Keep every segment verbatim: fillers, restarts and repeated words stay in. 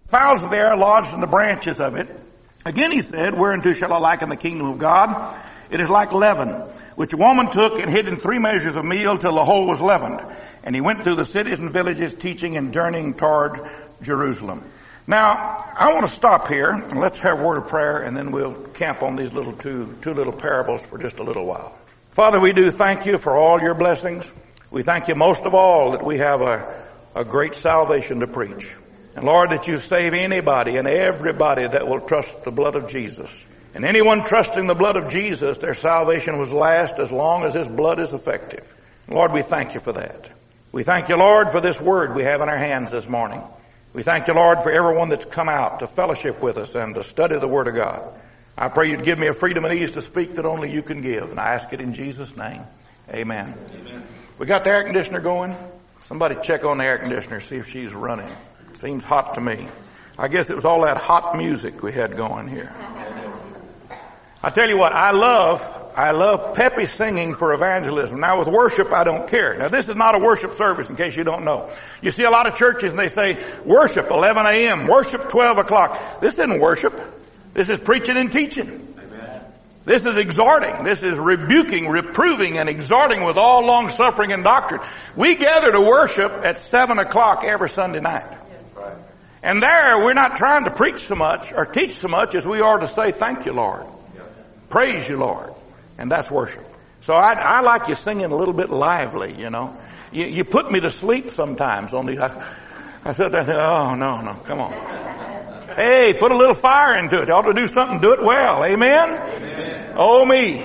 Fowls of the air lodged in the branches of it. Again he said, whereunto shall I liken the kingdom of God? It is like leaven, which a woman took and hid in three measures of meal till the whole was leavened. And he went through the cities and villages, teaching and journeying toward Jerusalem. Now, I want to stop here, and let's have a word of prayer, and then we'll camp on these little two, two little parables for just a little while. Father, we do thank you for all your blessings. We thank you most of all that we have a, a great salvation to preach. And Lord, that you save anybody and everybody that will trust the blood of Jesus. And anyone trusting the blood of Jesus, their salvation will last as long as his blood is effective. Lord, we thank you for that. We thank you, Lord, for this word we have in our hands this morning. We thank you, Lord, for everyone that's come out to fellowship with us and to study the Word of God. I pray you'd give me a freedom and ease to speak that only you can give. And I ask it in Jesus' name. Amen. Amen. We got the air conditioner going? Somebody check on the air conditioner, see if she's running. Seems hot to me. I guess it was all that hot music we had going here. I tell you what, I love, I love peppy singing for evangelism. Now with worship, I don't care. Now this is not a worship service in case you don't know. You see a lot of churches and they say, worship eleven a.m., worship twelve o'clock. This isn't worship. This is preaching and teaching. Amen. This is exhorting. This is rebuking, reproving, and exhorting with all long suffering and doctrine. We gather to worship at seven o'clock every Sunday night. And there, we're not trying to preach so much or teach so much as we are to say, thank you, Lord. Praise you, Lord. And that's worship. So I, I like you singing a little bit lively, you know. You, you put me to sleep sometimes on these. I, I said, oh, no, no, come on. Hey, put a little fire into it. You ought to do something, do it well. Amen? Amen. Oh, me.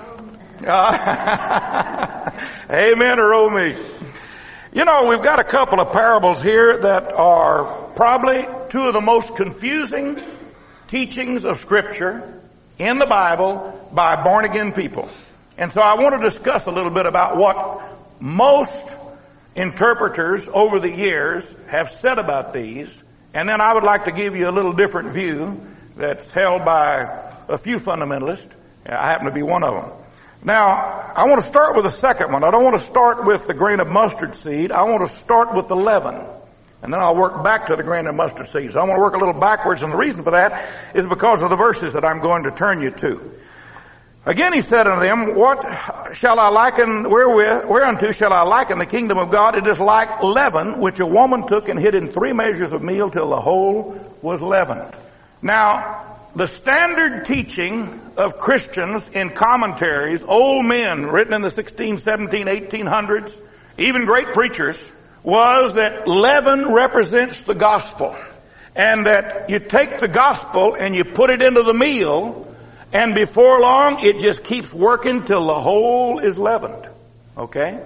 Uh, amen or oh, me. You know, we've got a couple of parables here that are probably two of the most confusing teachings of Scripture in the Bible by born-again people. And so I want to discuss a little bit about what most interpreters over the years have said about these. And then I would like to give you a little different view that's held by a few fundamentalists. I happen to be one of them. Now, I want to start with the second one. I don't want to start with the grain of mustard seed. I want to start with the leaven. And then I'll work back to the grain of mustard seed. So I want to work a little backwards, and the reason for that is because of the verses that I'm going to turn you to. Again he said unto them, what shall I liken, wherewith, whereunto shall I liken the kingdom of God? It is like leaven, which a woman took and hid in three measures of meal till the whole was leavened. Now, the standard teaching of Christians in commentaries, old men written in the sixteen, seventeen, eighteen hundreds, even great preachers, was that leaven represents the gospel. And that you take the gospel and you put it into the meal, and before long it just keeps working till the whole is leavened. Okay?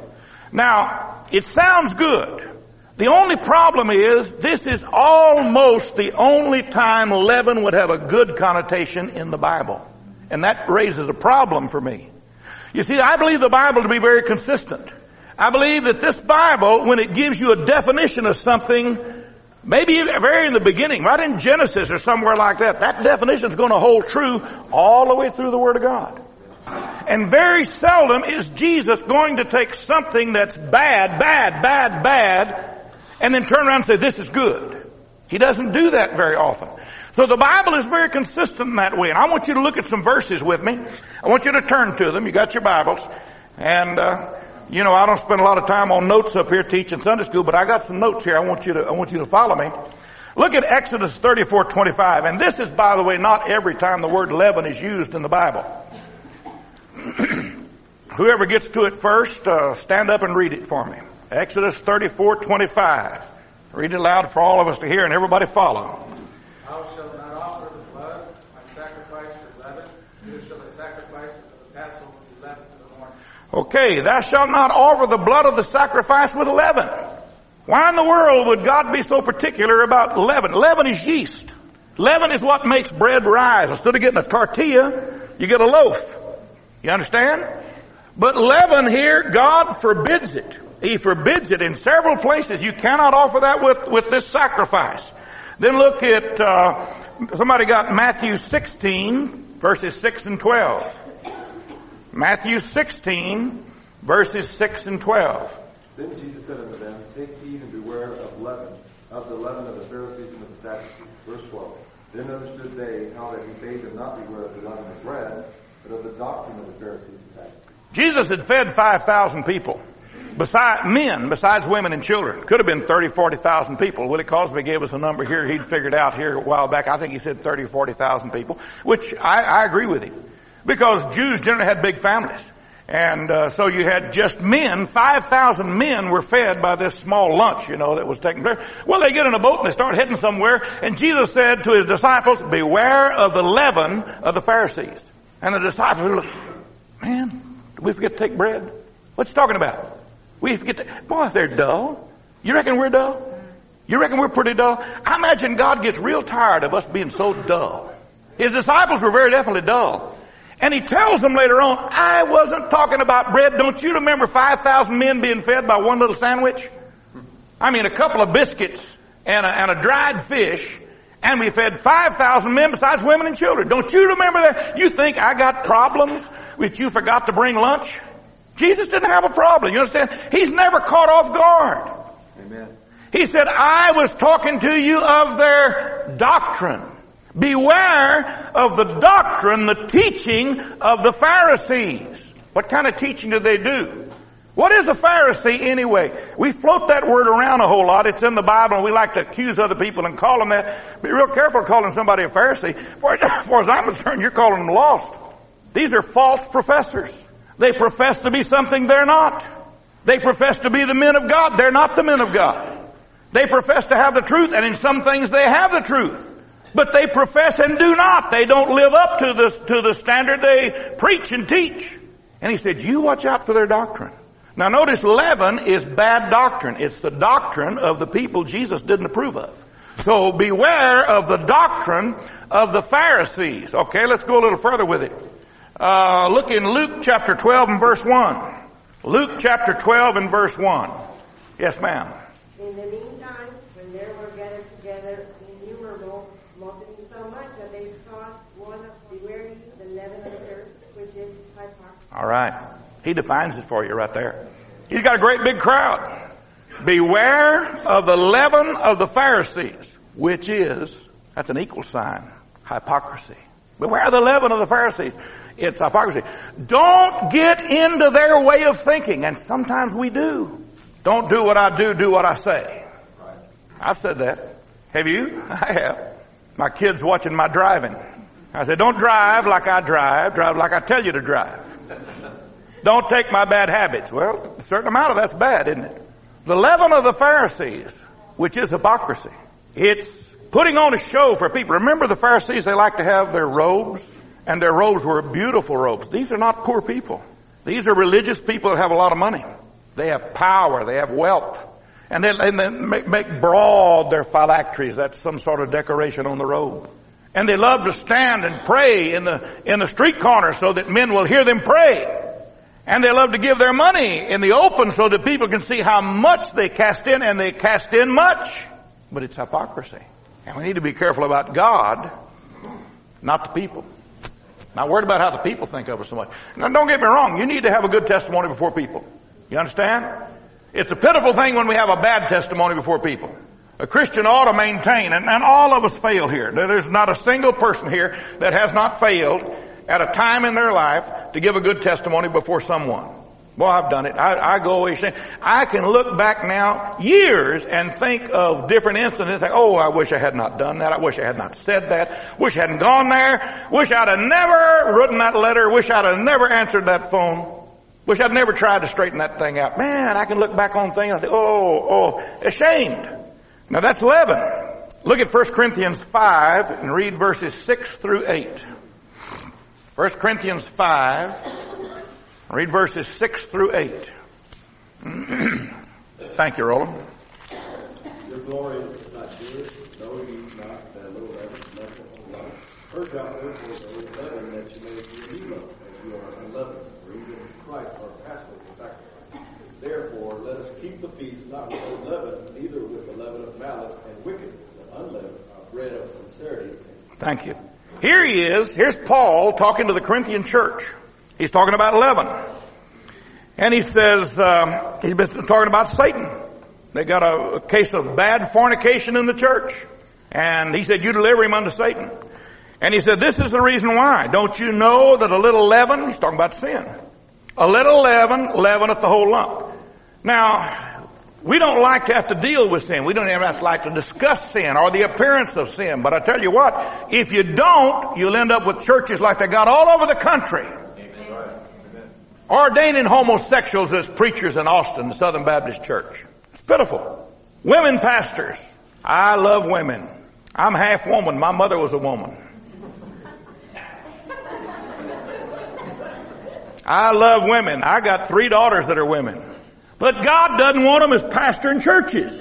Now, it sounds good. The only problem is, this is almost the only time leaven would have a good connotation in the Bible. And that raises a problem for me. You see, I believe the Bible to be very consistent. I believe that this Bible, when it gives you a definition of something, maybe very in the beginning, right in Genesis or somewhere like that, that definition is going to hold true all the way through the Word of God. And very seldom is Jesus going to take something that's bad, bad, bad, bad, and then turn around and say, this is good. He doesn't do that very often. So the Bible is very consistent in that way. And I want you to look at some verses with me. I want you to turn to them. You got your Bibles. And, uh, you know, I don't spend a lot of time on notes up here teaching Sunday school, but I got some notes here. I want you to, I want you to follow me. Look at Exodus thirty-four twenty-five. And this is, by the way, not every time the word leaven is used in the Bible. Whoever gets to it first, uh, stand up and read it for me. Exodus thirty-four twenty-five. Read it loud for all of us to hear, and everybody follow. Thou shalt not offer the blood on sacrifice for leaven, neither shall the sacrifice of the Passover be leavened in the morning. Okay, thou shalt not offer the blood of the sacrifice with leaven. Why in the world would God be so particular about leaven? Leaven is yeast. Leaven is what makes bread rise. Instead of getting a tortilla, you get a loaf. You understand? But leaven here, God forbids it. He forbids it in several places. You cannot offer that with, with this sacrifice. Then look at, uh, somebody got Matthew sixteen, verses six and twelve. Matthew sixteen, verses six and twelve. Then Jesus said unto them, take heed and beware of leaven, of the leaven of the Pharisees and of the Sadducees. Verse twelve. Then understood they how that he bade them not beware of the leaven of bread, but of the doctrine of the Pharisees and Sadducees. Jesus had fed five thousand people. Besides men, besides women and children. Could have been thirty, forty thousand people. Willie Cosby gave us a number here he'd figured out here a while back. I think he said thirty or forty thousand people, which I, I agree with him. Because Jews generally had big families. And uh, so you had just men, five thousand men were fed by this small lunch, you know, that was taking place. Well, they get in a boat and they start heading somewhere. And Jesus said to his disciples, beware of the leaven of the Pharisees. And the disciples look, man, did we forget to take bread? What's he talking about? We forget to, boy, if they're dull. You reckon we're dull? You reckon we're pretty dull? I imagine God gets real tired of us being so dull. His disciples were very definitely dull. And he tells them later on, I wasn't talking about bread. Don't you remember five thousand men being fed by one little sandwich? I mean, a couple of biscuits and a, and a dried fish. And we fed five thousand men besides women and children. Don't you remember that? You think I got problems with you forgot to bring lunch? Jesus didn't have a problem. You understand? He's never caught off guard. Amen. He said, I was talking to you of their doctrine. Beware of the doctrine, the teaching of the Pharisees. What kind of teaching do they do? What is a Pharisee anyway? We float that word around a whole lot. It's in the Bible and we like to accuse other people and call them that. Be real careful calling somebody a Pharisee. For as far as I'm concerned, you're calling them lost. These are false professors. They profess to be something they're not. They profess to be the men of God. They're not the men of God. They profess to have the truth, and in some things they have the truth. But they profess and do not. They don't live up to the, to the standard they preach and teach. And he said, you watch out for their doctrine. Now notice leaven is bad doctrine. It's the doctrine of the people Jesus didn't approve of. So beware of the doctrine of the Pharisees. Okay, let's go a little further with it. Uh, look in Luke chapter twelve and verse one. Luke chapter twelve and verse one. Yes, ma'am. In the meantime, when there were gathered together innumerable multitudes so much that they sought one of beware ye the leaven of the earth, which is hypocrisy. All right. He defines it for you right there. He's got a great big crowd. Beware of the leaven of the Pharisees, which is, that's an equal sign, hypocrisy. Beware of the leaven of the Pharisees. It's hypocrisy. Don't get into their way of thinking. And sometimes we do. Don't do what I do, do what I say. I've said that. Have you? I have. My kids watching my driving. I said, don't drive like I drive. Drive like I tell you to drive. Don't take my bad habits. Well, a certain amount of that's bad, isn't it? The leaven of the Pharisees, which is hypocrisy. It's putting on a show for people. Remember the Pharisees, they like to have their robes, and their robes were beautiful robes. These are not poor people. These are religious people that have a lot of money. They have power. They have wealth. And they, and they make, make broad their phylacteries. That's some sort of decoration on the robe. And they love to stand and pray in the, in the street corner so that men will hear them pray. And they love to give their money in the open so that people can see how much they cast in, and they cast in much. But it's hypocrisy. And we need to be careful about God, not the people. Not worried about how the people think of us so much. Now, don't get me wrong. You need to have a good testimony before people. You understand? It's a pitiful thing when we have a bad testimony before people. A Christian ought to maintain, and, and all of us fail here. There's not a single person here that has not failed at a time in their life to give a good testimony before someone. Boy, I've done it. I, I go away saying, I can look back now years and think of different incidents. Think, oh, I wish I had not done that. I wish I had not said that. Wish I hadn't gone there. Wish I'd have never written that letter. Wish I'd have never answered that phone. Wish I'd never tried to straighten that thing out. Man, I can look back on things and think, oh, oh, ashamed. Now that's leaven. Look at First Corinthians five and read verses six through eight. First Corinthians five, read verses six through eight. Thank you, Roland. Your glory is not good, know ye not that a little leaven leaveneth the whole lump. Purge out therefore the leaven, that you may be new lump, as you are unleavened. For even Christ our Passover sacrifice. Therefore, let us keep the feast not with old leaven, neither with the leaven of malice and wickedness, but unleavened, uh, bread of sincerity. Thank you. Here he is. Here's Paul talking to the Corinthian church. He's talking about leaven. And he says, um, he's been talking about Satan. They got a, a case of bad fornication in the church. And he said, you deliver him unto Satan. And he said, this is the reason why. Don't you know that a little leaven, he's talking about sin, a little leaven leaveneth the whole lump. Now, we don't like to have to deal with sin. We don't even have to like to discuss sin or the appearance of sin. But I tell you what, if you don't, you'll end up with churches like they got all over the country. Ordaining homosexuals as preachers in Austin, the Southern Baptist Church. It's pitiful. Women pastors. I love women. I'm half woman. My mother was a woman. I love women. I got three daughters that are women. But God doesn't want them as pastoring churches.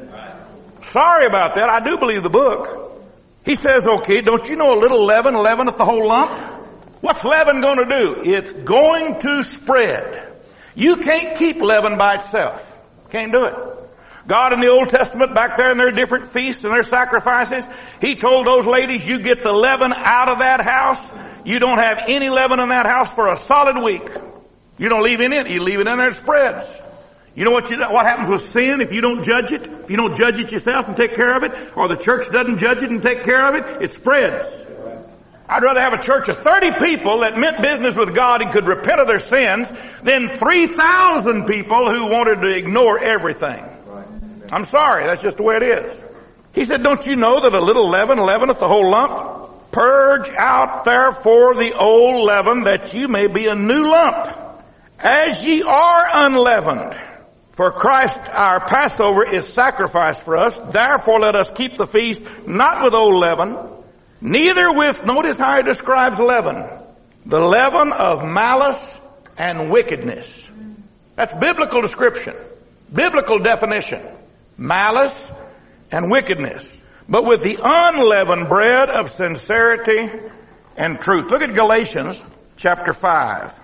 Sorry about that. I do believe the book. He says, okay, don't you know a little leaven leaveneth the whole lump? What's leaven going to do? It's going to spread. You can't keep leaven by itself. Can't do it. God in the Old Testament, back there in their different feasts and their sacrifices, He told those ladies, you get the leaven out of that house. You don't have any leaven in that house for a solid week. You don't leave it in it. You leave it in there, it spreads. You know what you, what happens with sin if you don't judge it? If you don't judge it yourself and take care of it, or the church doesn't judge it and take care of it, it spreads. I'd rather have a church of thirty people that meant business with God and could repent of their sins than three thousand people who wanted to ignore everything. I'm sorry, that's just the way it is. He said, don't you know that a little leaven leaveneth the whole lump? Purge out therefore the old leaven, that you may be a new lump, as ye are unleavened. For Christ our Passover is sacrificed for us. Therefore let us keep the feast not with old leaven, neither with, notice how he describes leaven, the leaven of malice and wickedness. That's biblical description, biblical definition. Malice and wickedness. But with the unleavened bread of sincerity and truth. Look at Galatians chapter five.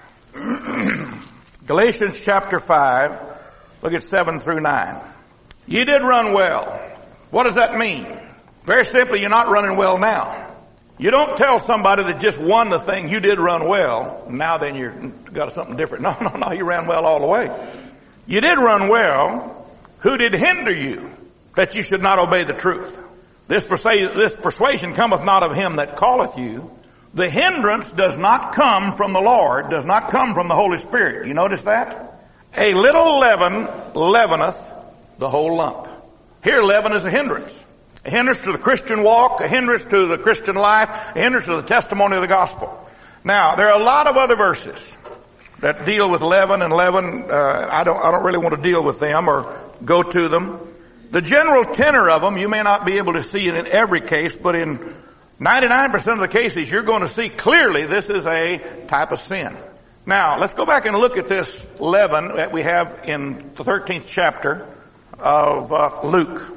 Galatians chapter five. Look at seven through nine. You did run well. What does that mean? Very simply, you're not running well now. You don't tell somebody that just won the thing, you did run well, now then you've got something different. No, no, no, you ran well all the way. You did run well. Who did hinder you that you should not obey the truth? This persuasion, this persuasion cometh not of him that calleth you. The hindrance does not come from the Lord, does not come from the Holy Spirit. You notice that? A little leaven leaveneth the whole lump. Here leaven is a hindrance. A hindrance to the Christian walk, a hindrance to the Christian life, a hindrance to the testimony of the gospel. Now, there are a lot of other verses that deal with leaven and leaven. Uh, I don't, I don't really want to deal with them or go to them. The general tenor of them, you may not be able to see it in every case, but in ninety-nine percent of the cases, you're going to see clearly this is a type of sin. Now, let's go back and look at this leaven that we have in the thirteenth chapter of uh, Luke.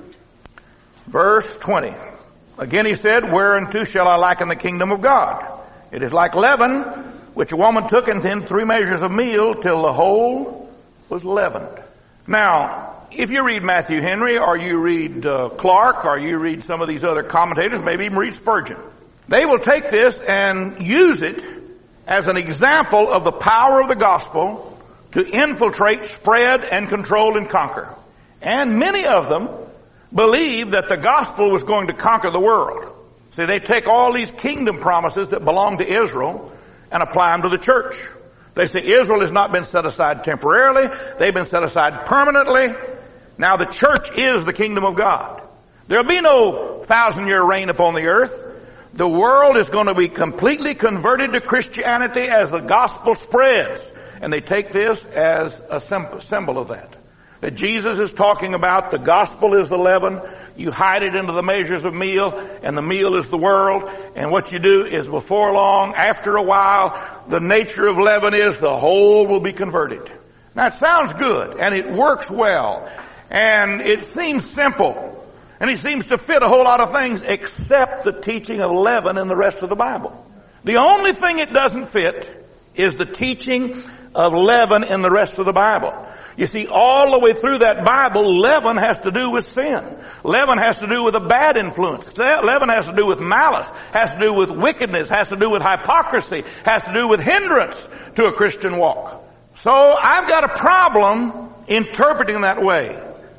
Verse twenty. Again he said, whereunto shall I liken the kingdom of God? It is like leaven, which a woman took and in three measures of meal till the whole was leavened. Now, if you read Matthew Henry, or you read uh, Clark, or you read some of these other commentators, maybe even read Spurgeon, they will take this and use it as an example of the power of the gospel to infiltrate, spread, and control and conquer. And many of them believe that the gospel was going to conquer the world. See, they take all these kingdom promises that belong to Israel and apply them to the church. They say Israel has not been set aside temporarily. They've been set aside permanently. Now the church is the kingdom of God. There'll be no thousand year reign upon the earth. The world is going to be completely converted to Christianity as the gospel spreads. And they take this as a symbol of that. That Jesus is talking about the gospel is the leaven. You hide it into the measures of meal, and the meal is the world. And what you do is before long, after a while, the nature of leaven is the whole will be converted. Now it sounds good, and it works well, and it seems simple, and it seems to fit a whole lot of things except the teaching of leaven in the rest of the Bible. The only thing it doesn't fit is the teaching of leaven in the rest of the Bible. You see, all the way through that Bible, leaven has to do with sin. Leaven has to do with a bad influence. Leaven has to do with malice, has to do with wickedness, has to do with hypocrisy, has to do with hindrance to a Christian walk. So I've got a problem interpreting that way.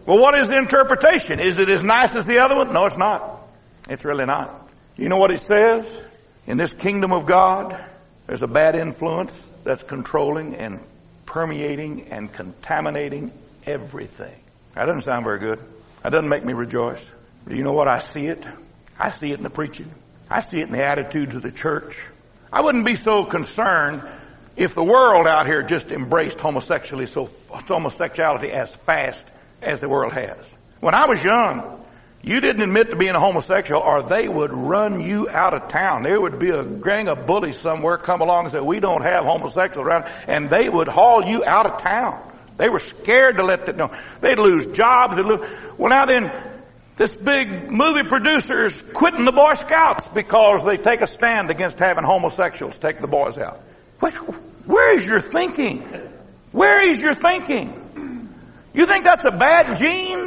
Well, what is the interpretation? Is it as nice as the other one? No, it's not. It's really not. You know what it says? In this kingdom of God, there's a bad influence that's controlling and permeating and contaminating everything. That doesn't sound very good. That doesn't make me rejoice. But you know what? I see it. I see it in the preaching. I see it in the attitudes of the church. I wouldn't be so concerned if the world out here just embraced homosexuality so homosexuality as fast as the world has. When I was young, you didn't admit to being a homosexual or they would run you out of town. There would be a gang of bullies somewhere come along and say, we don't have homosexuals around, and they would haul you out of town. They were scared to let that know. They'd lose jobs. They'd lose. Well, now then, this big movie producer is quitting the Boy Scouts because they take a stand against having homosexuals take the boys out. What, where is your thinking? Where is your thinking? You think that's a bad gene?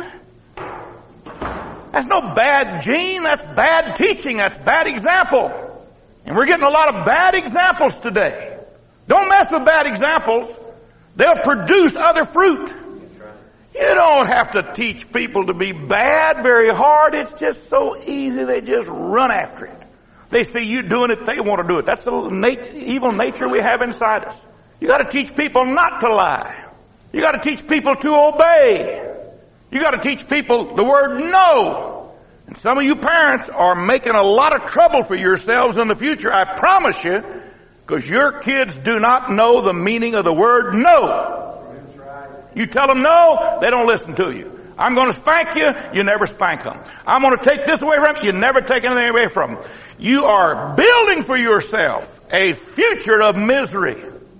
That's no bad gene. That's bad teaching. That's bad example. And we're getting a lot of bad examples today. Don't mess with bad examples. They'll produce other fruit. You don't have to teach people to be bad very hard. It's just so easy. They just run after it. They see you doing it, they want to do it. That's the nat- evil nature we have inside us. You got to teach people not to lie. You got to teach people to obey. You got to teach people the word no. And some of you parents are making a lot of trouble for yourselves in the future, I promise you, because your kids do not know the meaning of the word no. You tell them no, they don't listen to you. I'm going to spank you, you never spank them. I'm going to take this away from you, you never take anything away from them. You are building for yourself a future of misery.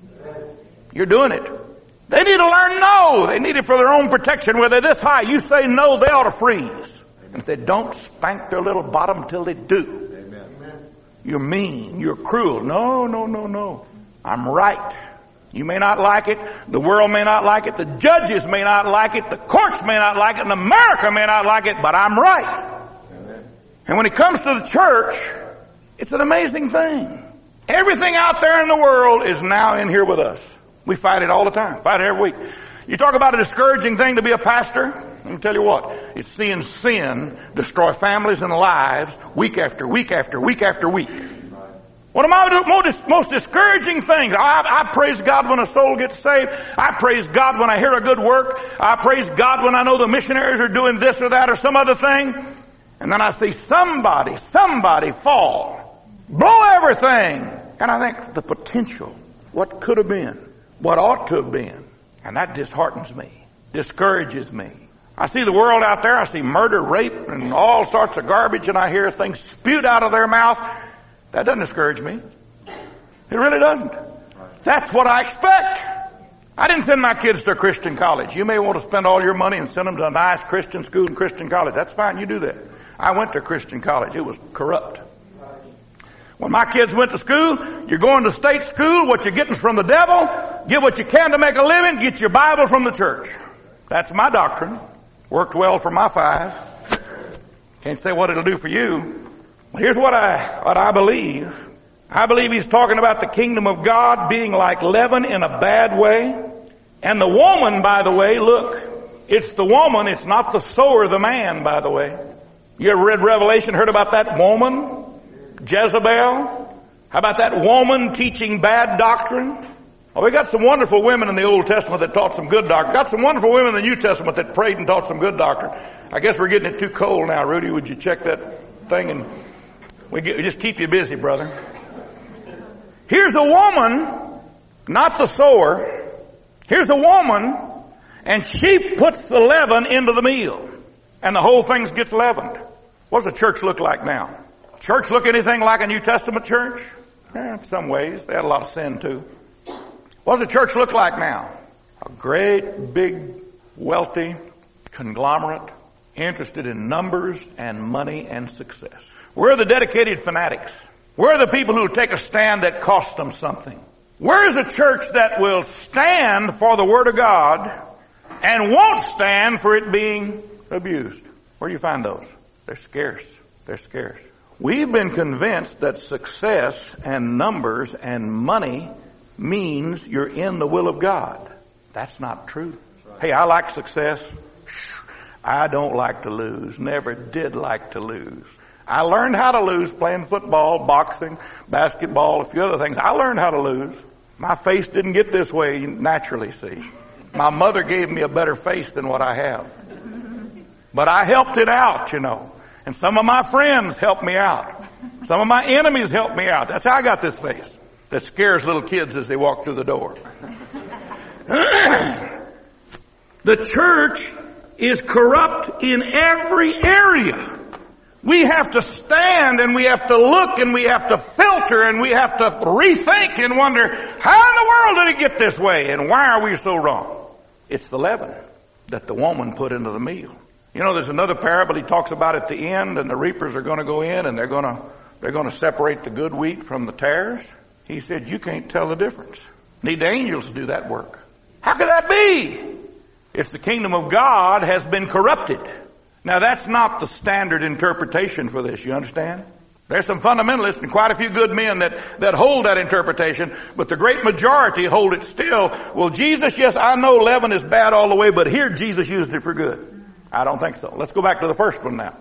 You're doing it. They need to learn no. They need it for their own protection. Where they're this high, you say no, they ought to freeze. And if they don't, spank their little bottom until they do. Amen. You're mean. You're cruel. No, no, no, no. I'm right. You may not like it. The world may not like it. The judges may not like it. The courts may not like it. And America may not like it. But I'm right. Amen. And when it comes to the church, it's an amazing thing. Everything out there in the world is now in here with us. We fight it all the time. Fight it every week. You talk about a discouraging thing to be a pastor. Let me tell you what. It's seeing sin destroy families and lives week after week after week after week. One of my most discouraging things, I, I praise God when a soul gets saved. I praise God when I hear a good work. I praise God when I know the missionaries are doing this or that or some other thing. And then I see somebody, somebody fall, blow everything. And I think the potential, what could have been, what ought to have been. And that disheartens me, discourages me. I see the world out there. I see murder, rape, and all sorts of garbage, and I hear things spewed out of their mouth. That doesn't discourage me. It really doesn't. That's what I expect. I didn't send my kids to a Christian college. You may want to spend all your money and send them to a nice Christian school and Christian college. That's fine. You do that. I went to a Christian college. It was corrupt. When my kids went to school, you're going to state school. What you're getting is from the devil. Get what you can to make a living. Get your Bible from the church. That's my doctrine. Worked well for my five. Can't say what it'll do for you. Here's what I, what I believe. I believe he's talking about the kingdom of God being like leaven in a bad way. And the woman, by the way, look, it's the woman, it's not the sower, the man, by the way. You ever read Revelation, heard about that woman, Jezebel? How about that woman teaching bad doctrine? Well, we got some wonderful women in the Old Testament that taught some good doctrine. Got some wonderful women in the New Testament that prayed and taught some good doctrine. I guess we're getting it too cold now, Rudy. Would you check that thing and we get, just keep you busy, brother. Here's a woman, not the sower. Here's a woman, and she puts the leaven into the meal. And the whole thing gets leavened. What does the church look like now? Church look anything like a New Testament church? Yeah, in some ways. They had a lot of sin too. What does the church look like now? A great, big, wealthy conglomerate interested in numbers and money and success. Where are the dedicated fanatics? Where are the people who take a stand that costs them something? Where is a church that will stand for the Word of God and won't stand for it being abused? Where do you find those? They're scarce. They're scarce. We've been convinced that success and numbers and money means you're in the will of God. That's not true. Hey, I like success. I don't like to lose. Never did like to lose. I learned how to lose playing football, boxing, basketball, a few other things. I learned how to lose. My face didn't get this way naturally, see. My mother gave me a better face than what I have. But I helped it out, you know. And some of my friends helped me out. Some of my enemies helped me out. That's how I got this face that scares little kids as they walk through the door. The church is corrupt in every area. We have to stand and we have to look and we have to filter and we have to rethink and wonder, how in the world did it get this way and why are we so wrong? It's the leaven that the woman put into the meal. You know, there's another parable he talks about at the end, and the reapers are going to go in and they're going to they're going to separate the good wheat from the tares. He said, you can't tell the difference. Need the angels to do that work. How could that be? It's the kingdom of God has been corrupted. Now that's not the standard interpretation for this, you understand? There's some fundamentalists and quite a few good men that, that hold that interpretation, but the great majority hold it still. Well, Jesus, yes, I know leaven is bad all the way, but here Jesus used it for good. I don't think so. Let's go back to the first one now.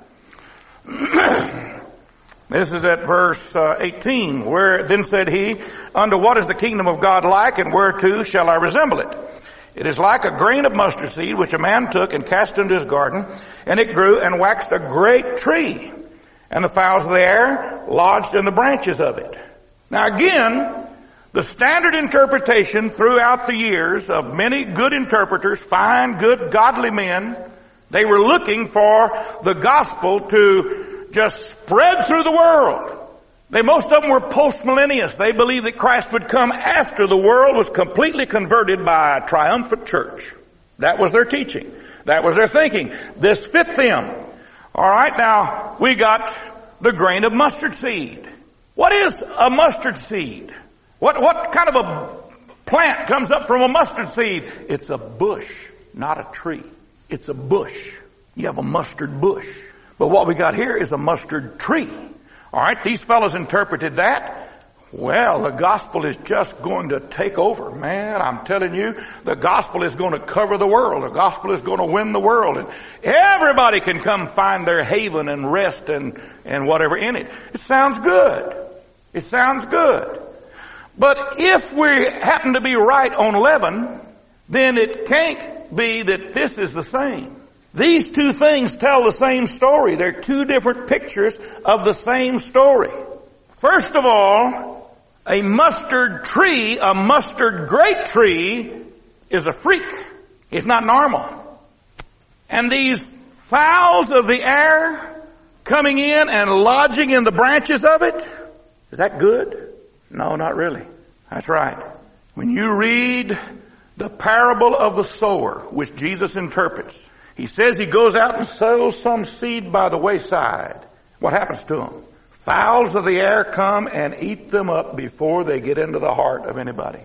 This is at verse uh, eighteen, where then said he, unto what is the kingdom of God like, and whereto shall I resemble it? It is like a grain of mustard seed, which a man took and cast into his garden, and it grew and waxed a great tree, and the fowls of the air lodged in the branches of it. Now again, the standard interpretation throughout the years of many good interpreters, fine, good, godly men, they were looking for the gospel to just spread through the world. They, most of them were post-millennialists. They believed that Christ would come after the world was completely converted by a triumphant church. That was their teaching. That was their thinking. This fit them. All right, now we got the grain of mustard seed. What is a mustard seed? What, what kind of a plant comes up from a mustard seed? It's a bush, not a tree. It's a bush. You have a mustard bush. But what we got here is a mustard tree. All right, these fellows interpreted that. Well, the gospel is just going to take over. Man, I'm telling you, the gospel is going to cover the world. The gospel is going to win the world. And everybody can come find their haven and rest and, and whatever in it. It sounds good. It sounds good. But if we happen to be right on leaven, then it can't be that this is the same. These two things tell the same story. They're two different pictures of the same story. First of all, a mustard tree, a mustard grape tree, is a freak. It's not normal. And these fowls of the air coming in and lodging in the branches of it, is that good? No, not really. That's right. When you read the parable of the sower, which Jesus interprets, he says he goes out and sows some seed by the wayside. What happens to them? Fowls of the air come and eat them up before they get into the heart of anybody.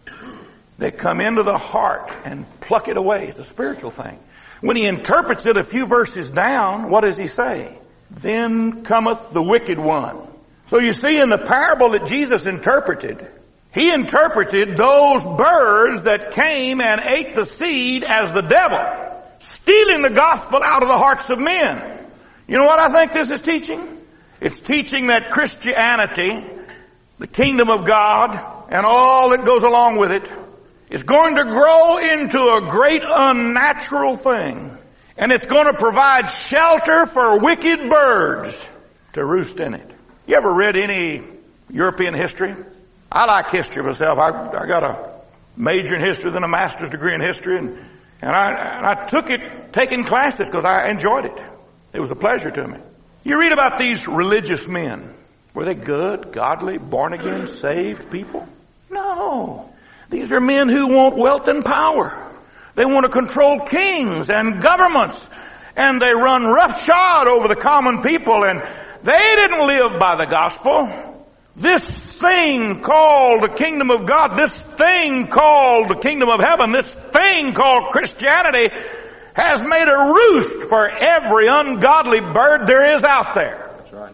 They come into the heart and pluck it away. It's a spiritual thing. When he interprets it a few verses down, what does he say? Then cometh the wicked one. So you see, in the parable that Jesus interpreted, he interpreted those birds that came and ate the seed as the devil, stealing the gospel out of the hearts of men. You know what I think this is teaching? It's teaching that Christianity, the kingdom of God, and all that goes along with it, is going to grow into a great unnatural thing. And it's going to provide shelter for wicked birds to roost in it. You ever read any European history? I like history myself. I, I got a major in history, then a master's degree in history, and And I, and I took it, taking classes because I enjoyed it. It was a pleasure to me. You read about these religious men. Were they good, godly, born-again, saved people? No. These are men who want wealth and power. They want to control kings and governments. And they run roughshod over the common people. And they didn't live by the gospel. This thing called the kingdom of God, this thing called the kingdom of heaven, this thing called Christianity has made a roost for every ungodly bird there is out there. That's right.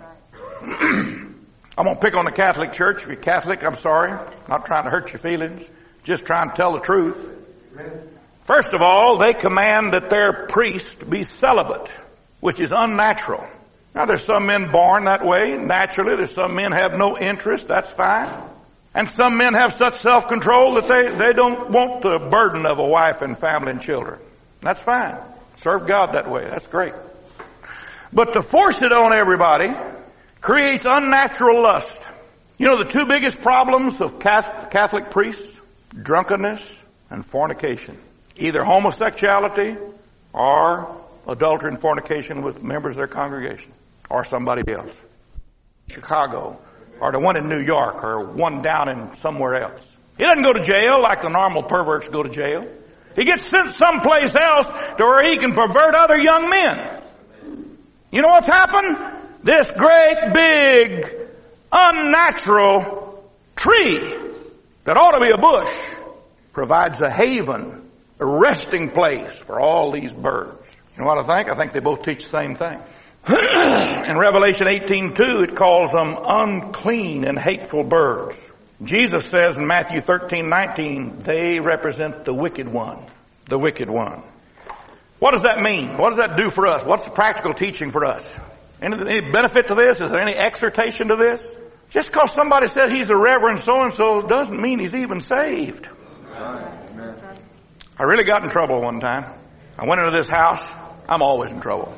I'm going to pick on the Catholic Church. If you're Catholic, I'm sorry. I'm not trying to hurt your feelings. Just trying to tell the truth. First of all, they command that their priest be celibate, which is unnatural. Now, there's some men born that way, naturally. There's some men have no interest. That's fine. And some men have such self-control that they, they don't want the burden of a wife and family and children. That's fine. Serve God that way. That's great. But to force it on everybody creates unnatural lust. You know the two biggest problems of Catholic priests? Drunkenness and fornication. Either homosexuality or adultery and fornication with members of their congregation or somebody else. Chicago, or the one in New York, or one down in somewhere else. He doesn't go to jail like the normal perverts go to jail. He gets sent someplace else to where he can pervert other young men. You know what's happened? This great big unnatural tree that ought to be a bush provides a haven, a resting place for all these birds. You know what I think? I think they both teach the same thing. In Revelation eighteen two, it calls them unclean and hateful birds. Jesus says in Matthew thirteen nineteen, they represent the wicked one. The wicked one. What does that mean? What does that do for us? What's the practical teaching for us? Any, any benefit to this? Is there any exhortation to this? Just because somebody said he's a reverend so-and-so doesn't mean he's even saved. Amen. I really got in trouble one time. I went into this house. I'm always in trouble.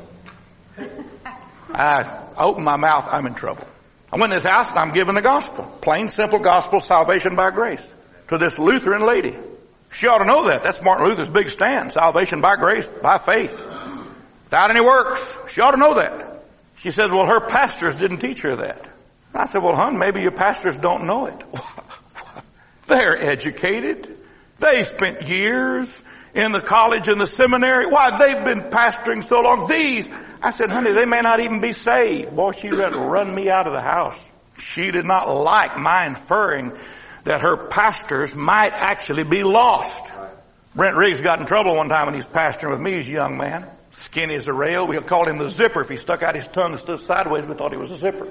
I open my mouth, I'm in trouble. I went in this house and I'm giving the gospel. Plain, simple gospel, salvation by grace. To this Lutheran lady. She ought to know that. That's Martin Luther's big stand. Salvation by grace, by faith. Without any works. She ought to know that. She said, well, her pastors didn't teach her that. I said, well, hon, maybe your pastors don't know it. They're educated. They spent years in the college and the seminary. Why, they've been pastoring so long. These, I said, honey, they may not even be saved. Boy, she ready to run me out of the house. She did not like my inferring that her pastors might actually be lost. Brent Riggs got in trouble one time when he was pastoring with me as a young man. Skinny as a rail. We called him the zipper. If he stuck out his tongue and stood sideways, we thought he was a zipper.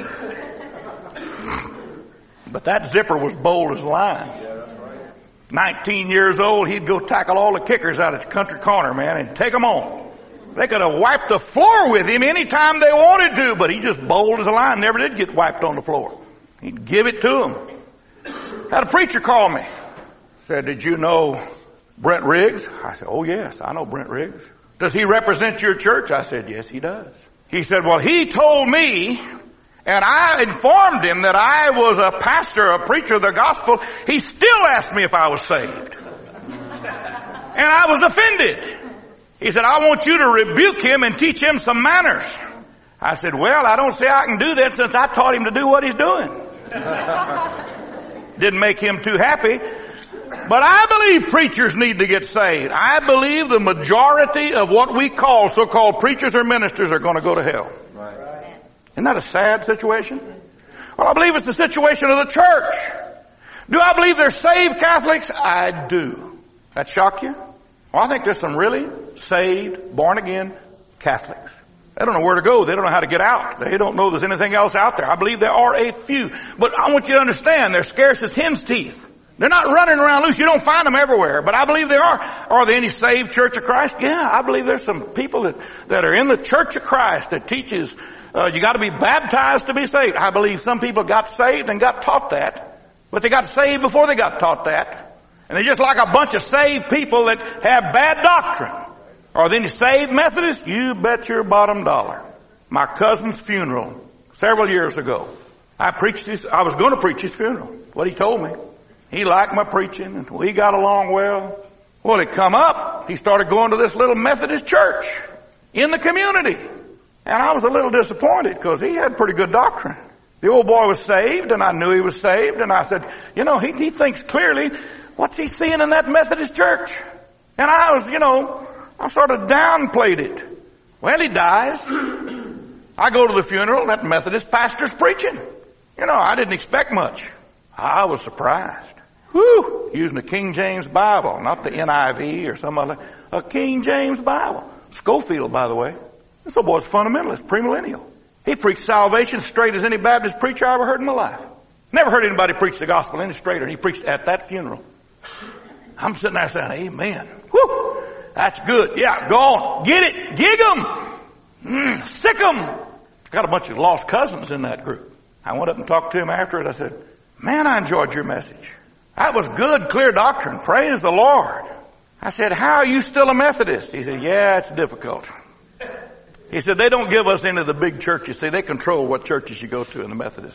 But that zipper was bold as a lion. nineteen years old, he'd go tackle all the kickers out at the country corner, man, and take them on. They could have wiped the floor with him any time they wanted to, but he just bold as a lion, never did get wiped on the floor. He'd give it to them. Had a preacher call me. Said, did you know Brent Riggs? I said, oh yes, I know Brent Riggs. Does he represent your church? I said, yes, he does. He said, well, he told me, and I informed him that I was a pastor, a preacher of the gospel. He still asked me if I was saved. And I was offended. He said, I want you to rebuke him and teach him some manners. I said, well, I don't say I can do that since I taught him to do what he's doing. Didn't make him too happy. But I believe preachers need to get saved. I believe the majority of what we call so-called preachers or ministers are going to go to hell. Right. Isn't that a sad situation? Well, I believe it's the situation of the church. Do I believe they're saved Catholics? I do. That shock you? Well, I think there's some really saved, born-again Catholics. They don't know where to go. They don't know how to get out. They don't know there's anything else out there. I believe there are a few. But I want you to understand, they're scarce as hen's teeth. They're not running around loose. You don't find them everywhere. But I believe there are. Are there any saved Church of Christ? Yeah, I believe there's some people that, that are in the Church of Christ that teaches uh, you got to be baptized to be saved. I believe some people got saved and got taught that. But they got saved before they got taught that. And they're just like a bunch of saved people that have bad doctrine. Are there any saved Methodists? You bet your bottom dollar. My cousin's funeral several years ago. I preached his, I was going to preach his funeral. What he told me. He liked my preaching and we got along well. Well, it come up. He started going to this little Methodist church in the community. And I was a little disappointed because he had pretty good doctrine. The old boy was saved and I knew he was saved. And I said, you know, he, he thinks clearly. What's he seeing in that Methodist church? And I was, you know, I sort of downplayed it. Well, he dies. I go to the funeral. That Methodist pastor's preaching. You know, I didn't expect much. I was surprised. Whew, using a King James Bible, not the N I V or some other, a King James Bible. Schofield, by the way. This little boy's fundamentalist, premillennial. He preached salvation straight as any Baptist preacher I ever heard in my life. Never heard anybody preach the gospel any straighter than he preached at that funeral. I'm sitting there saying, amen. Whew, that's good. Yeah, go on. Get it. Gig 'em. Mm, sick 'em. Got a bunch of lost cousins in that group. I went up and talked to him after it. I said, man, I enjoyed your message. That was good, clear doctrine. Praise the Lord. I said, how are you still a Methodist? He said, yeah, it's difficult. He said, they don't give us any of the big churches. See, they control what churches you go to in the Methodists.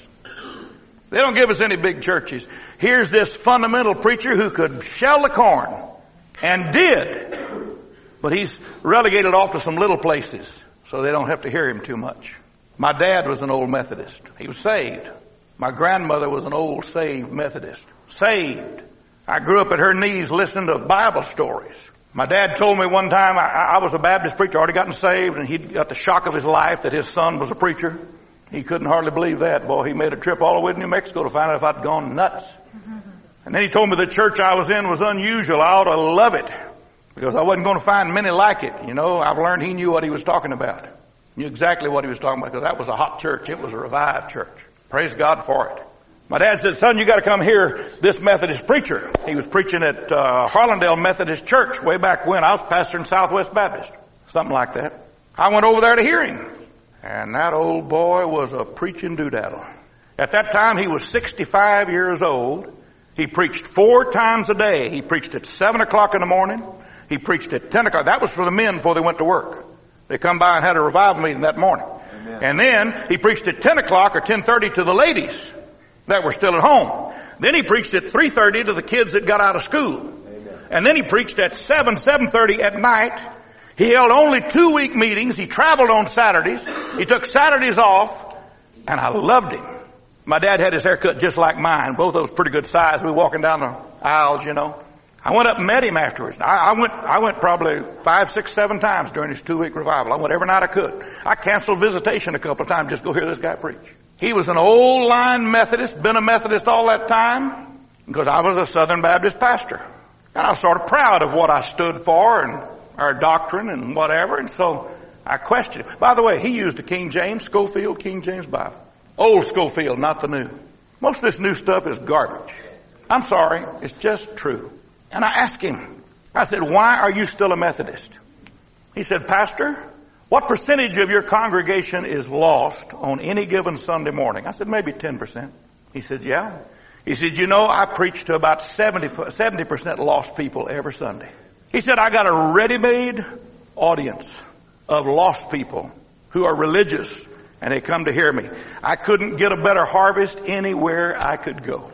They don't give us any big churches. Here's this fundamental preacher who could shell the corn, and did, but he's relegated off to some little places so they don't have to hear him too much. My dad was an old Methodist. He was saved. My grandmother was an old saved Methodist. Saved. I grew up at her knees listening to Bible stories. My dad told me one time, I, I was a Baptist preacher, already gotten saved, and he'd got the shock of his life that his son was a preacher. He couldn't hardly believe that. Boy, he made a trip all the way to New Mexico to find out if I'd gone nuts. And then he told me the church I was in was unusual. I ought to love it, because I wasn't going to find many like it. You know, I've learned he knew what he was talking about. He knew exactly what he was talking about, because that was a hot church. It was a revived church. Praise God for it. My dad said, son, you got to come hear this Methodist preacher. He was preaching at uh, Harlandale Methodist Church way back when. I was pastoring Southwest Baptist, something like that. I went over there to hear him, and that old boy was a preaching doodaddle. At that time, he was sixty-five years old. He preached four times a day. He preached at seven o'clock in the morning. He preached at ten o'clock. That was for the men before they went to work. They come by and had a revival meeting that morning. Amen. And then he preached at ten o'clock or ten thirty to the ladies that were still at home. Then he preached at three thirty to the kids that got out of school. Amen. And then he preached at seven, seven thirty at night. He held only two week meetings. He traveled on Saturdays. He took Saturdays off, and I loved him. My dad had his hair cut just like mine. Both of those pretty good size. We were walking down the aisles, you know. I went up and met him afterwards. I, I went, I went probably five, six, seven times during his two week revival. I went every night I could. I canceled visitation a couple of times just to go hear this guy preach. He was an old line Methodist, been a Methodist all that time, because I was a Southern Baptist pastor. And I was sort of proud of what I stood for and our doctrine and whatever. And so I questioned him. By the way, he used a King James, Schofield King James Bible. Old Schofield, not the new. Most of this new stuff is garbage. I'm sorry, it's just true. And I asked him, I said, why are you still a Methodist? He said, Pastor, what percentage of your congregation is lost on any given Sunday morning? I said, maybe ten percent. He said, yeah. He said, you know, I preach to about seventy percent lost people every Sunday. He said, I got a ready-made audience of lost people who are religious, and they come to hear me. I couldn't get a better harvest anywhere I could go.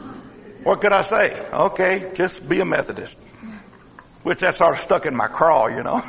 What could I say? Okay, just be a Methodist. Which that sort of stuck in my craw, you know.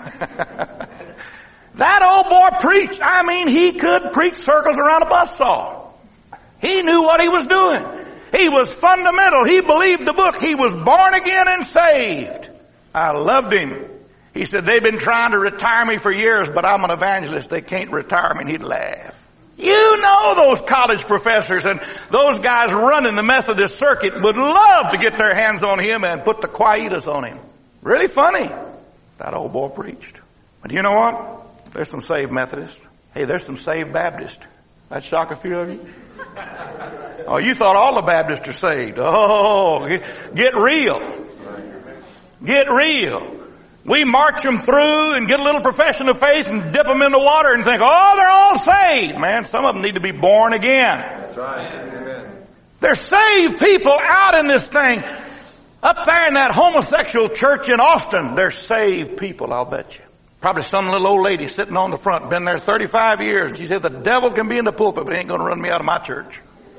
That old boy preached. I mean, he could preach circles around a buzzsaw. He knew what he was doing. He was fundamental. He believed the book. He was born again and saved. I loved him. He said, they've been trying to retire me for years, but I'm an evangelist. They can't retire me. And he'd laugh. You know those college professors and those guys running the Methodist circuit would love to get their hands on him and put the quietus on him. Really funny. That old boy preached. But you know what? There's some saved Methodists. Hey, there's some saved Baptists. That shock a few of you? Oh, you thought all the Baptists are saved. Oh, get real. Get real. We march them through and get a little profession of faith and dip them in the water and think, oh, they're all saved. Man, some of them need to be born again. That's right. Amen. There's saved people out in this thing. Up there in that homosexual church in Austin, there's saved people, I'll bet you. Probably some little old lady sitting on the front, been there thirty-five years. And she said, the devil can be in the pulpit, but he ain't going to run me out of my church.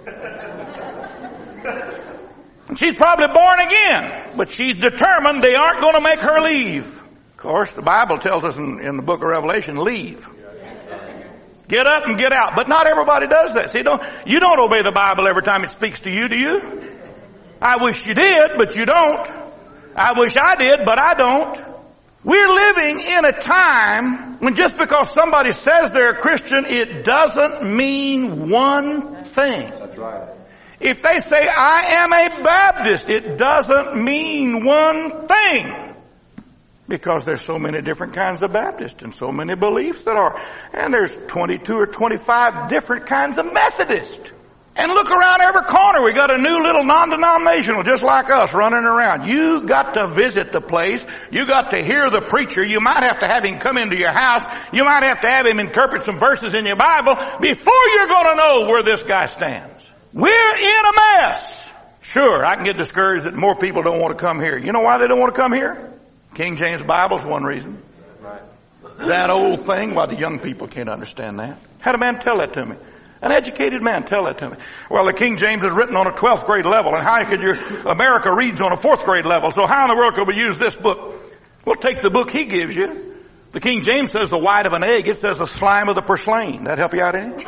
And she's probably born again, but she's determined they aren't going to make her leave. Of course, the Bible tells us in, in the book of Revelation, leave. Get up and get out. But not everybody does that. See, don't, you don't obey the Bible every time it speaks to you, do you? I wish you did, but you don't. I wish I did, but I don't. We're living in a time when just because somebody says they're a Christian, it doesn't mean one thing. That's right. If they say, I am a Baptist, it doesn't mean one thing. Because there's so many different kinds of Baptists and so many beliefs that are. And there's twenty-two or twenty-five different kinds of Methodists. And look around every corner. We got a new little non-denominational just like us running around. You got to visit the place. You got to hear the preacher. You might have to have him come into your house. You might have to have him interpret some verses in your Bible before you're going to know where this guy stands. We're in a mess. Sure, I can get discouraged that more people don't want to come here. You know why they don't want to come here? King James Bible's one reason. That old thing, why the young people can't understand that. Had a man tell that to me. An educated man tell that to me. Well, the King James is written on a twelfth grade level, and how could your America reads on a fourth grade level? So how in the world could we use this book? We'll take the book he gives you. The King James says the white of an egg. It says the slime of the purslane. That help you out any?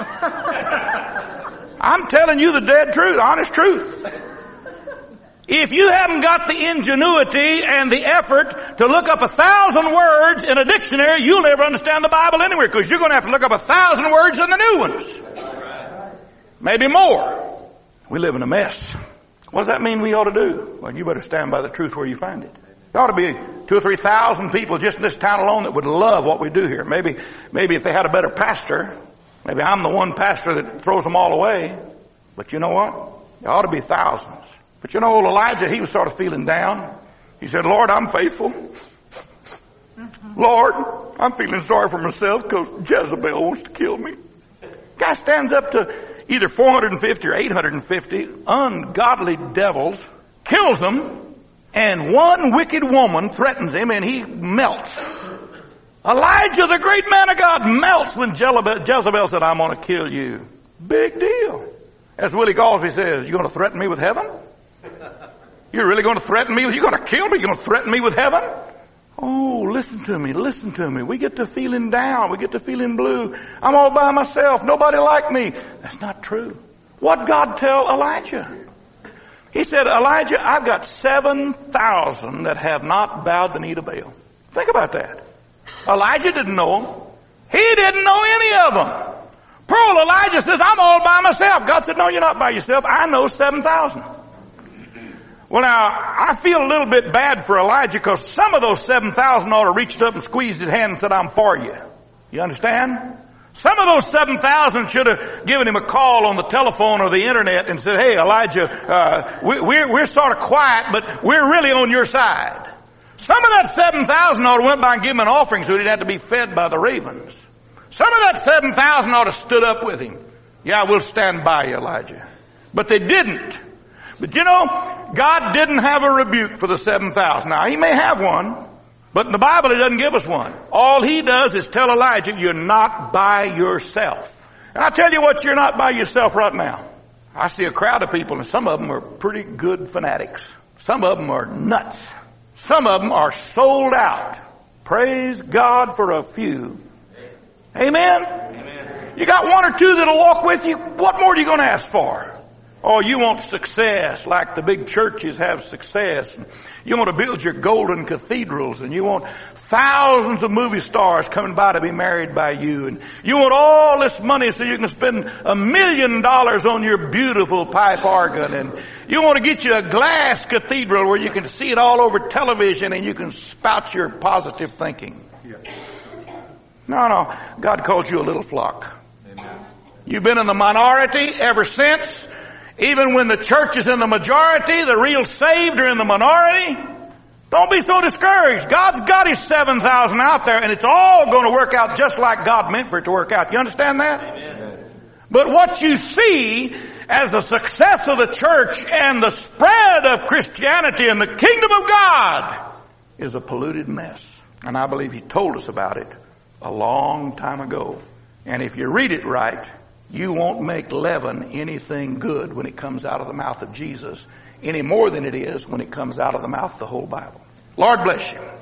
I'm telling you the dead truth, honest truth. If you haven't got the ingenuity and the effort to look up a thousand words in a dictionary, you'll never understand the Bible anywhere, because you're going to have to look up a thousand words in the new ones. Maybe more. We live in a mess. What does that mean we ought to do? Well, you better stand by the truth where you find it. There ought to be two or three thousand people just in this town alone that would love what we do here. Maybe, maybe if they had a better pastor, maybe I'm the one pastor that throws them all away. But you know what? There ought to be thousands. But you know, old Elijah, he was sort of feeling down. He said, Lord, I'm faithful. Lord, I'm feeling sorry for myself because Jezebel wants to kill me. Guy stands up to either four hundred fifty or eight hundred fifty ungodly devils, kills them, and one wicked woman threatens him and he melts. Elijah, the great man of God, melts when Jezebel said, I'm going to kill you. Big deal. As Willie Galsby says, you're going to threaten me with heaven? You're really going to threaten me? You're going to kill me? You're going to threaten me with heaven? Oh, listen to me, listen to me. We get to feeling down. We get to feeling blue. I'm all by myself. Nobody like me. That's not true. What God tell Elijah? He said, Elijah, I've got seven thousand that have not bowed the knee to Baal. Think about that. Elijah didn't know them. He didn't know any of them. Poor Elijah says, I'm all by myself. God said, no, you're not by yourself. I know seven thousand. Well, now, I feel a little bit bad for Elijah because some of those seven thousand ought to reached up and squeezed his hand and said, I'm for you. You understand? Some of those seven thousand should have given him a call on the telephone or the internet and said, hey, Elijah, uh, we, we're, we're sort of quiet, but we're really on your side. Some of that seven thousand ought to went by and given him an offering so he'd have to be fed by the ravens. Some of that seven thousand ought to stood up with him. Yeah, we'll stand by you, Elijah. But they didn't. But you know, God didn't have a rebuke for the seven thousand. Now, he may have one, but in the Bible he doesn't give us one. All he does is tell Elijah, you're not by yourself. And I tell you what, you're not by yourself right now. I see a crowd of people, and some of them are pretty good fanatics. Some of them are nuts. Some of them are sold out. Praise God for a few. Amen? Amen. You got one or two that'll walk with you. What more are you going to ask for? Oh, you want success like the big churches have success. You want to build your golden cathedrals, and you want thousands of movie stars coming by to be married by you. And you want all this money so you can spend a million dollars on your beautiful pipe organ. And you want to get you a glass cathedral where you can see it all over television and you can spout your positive thinking. No, no. God called you a little flock. Amen. You've been in the minority ever since. Even when the church is in the majority, the real saved are in the minority. Don't be so discouraged. God's got his seven thousand out there, and it's all going to work out just like God meant for it to work out. You understand that? Amen. But what you see as the success of the church and the spread of Christianity and the kingdom of God is a polluted mess. And I believe he told us about it a long time ago. And if you read it right, you won't make leaven anything good when it comes out of the mouth of Jesus any more than it is when it comes out of the mouth of the whole Bible. Lord bless you.